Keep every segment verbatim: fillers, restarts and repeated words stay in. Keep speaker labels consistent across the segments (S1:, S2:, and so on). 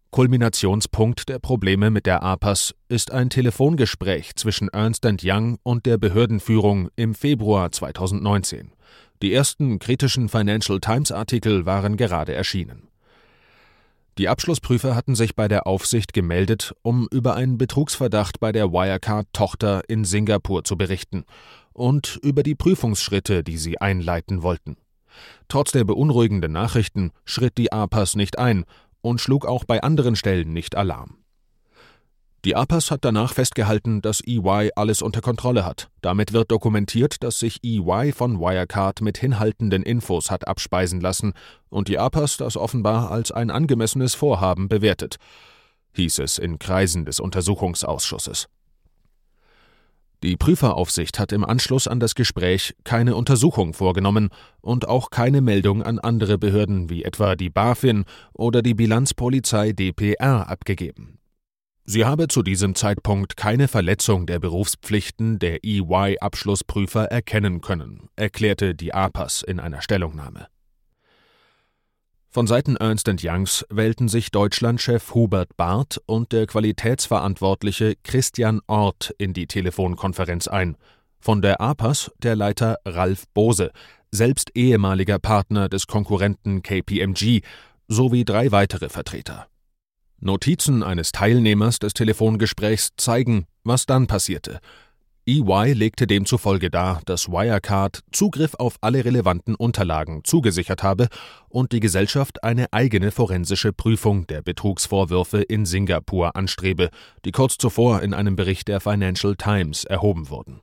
S1: Kulminationspunkt der Probleme mit der A P A S ist ein Telefongespräch zwischen Ernst and Young und der Behördenführung im Februar zweitausendneunzehn. Die ersten kritischen Financial Times-Artikel waren gerade erschienen. Die Abschlussprüfer hatten sich bei der Aufsicht gemeldet, um über einen Betrugsverdacht bei der Wirecard-Tochter in Singapur zu berichten und über die Prüfungsschritte, die sie einleiten wollten. Trotz der beunruhigenden Nachrichten schritt die A P A S nicht ein und schlug auch bei anderen Stellen nicht Alarm. Die A P A S hat danach festgehalten, dass E Y alles unter Kontrolle hat. Damit wird dokumentiert, dass sich E Y von Wirecard mit hinhaltenden Infos hat abspeisen lassen und die A P A S das offenbar als ein angemessenes Vorhaben bewertet, hieß es in Kreisen des Untersuchungsausschusses. Die Prüferaufsicht hat im Anschluss an das Gespräch keine Untersuchung vorgenommen und auch keine Meldung an andere Behörden wie etwa die BaFin oder die Bilanzpolizei D P R abgegeben. Sie habe zu diesem Zeitpunkt keine Verletzung der Berufspflichten der E Y-Abschlussprüfer erkennen können, erklärte die A P A S in einer Stellungnahme. Von Seiten Ernst and Youngs wählten sich Deutschlandchef Hubert Barth und der Qualitätsverantwortliche Christian Orth in die Telefonkonferenz ein. Von der A P A S der Leiter Ralf Bose, selbst ehemaliger Partner des Konkurrenten K P M G, sowie drei weitere Vertreter. Notizen eines Teilnehmers des Telefongesprächs zeigen, was dann passierte. E Y legte demzufolge dar, dass Wirecard Zugriff auf alle relevanten Unterlagen zugesichert habe und die Gesellschaft eine eigene forensische Prüfung der Betrugsvorwürfe in Singapur anstrebe, die kurz zuvor in einem Bericht der Financial Times erhoben wurden.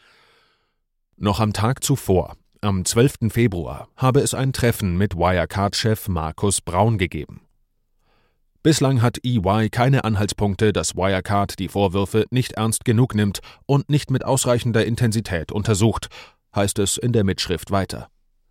S1: Noch am Tag zuvor, am zwölften Februar, habe es ein Treffen mit Wirecard-Chef Markus Braun gegeben. Bislang hat E Y keine Anhaltspunkte, dass Wirecard die Vorwürfe nicht ernst genug nimmt und nicht mit ausreichender Intensität untersucht, heißt es in der Mitschrift weiter.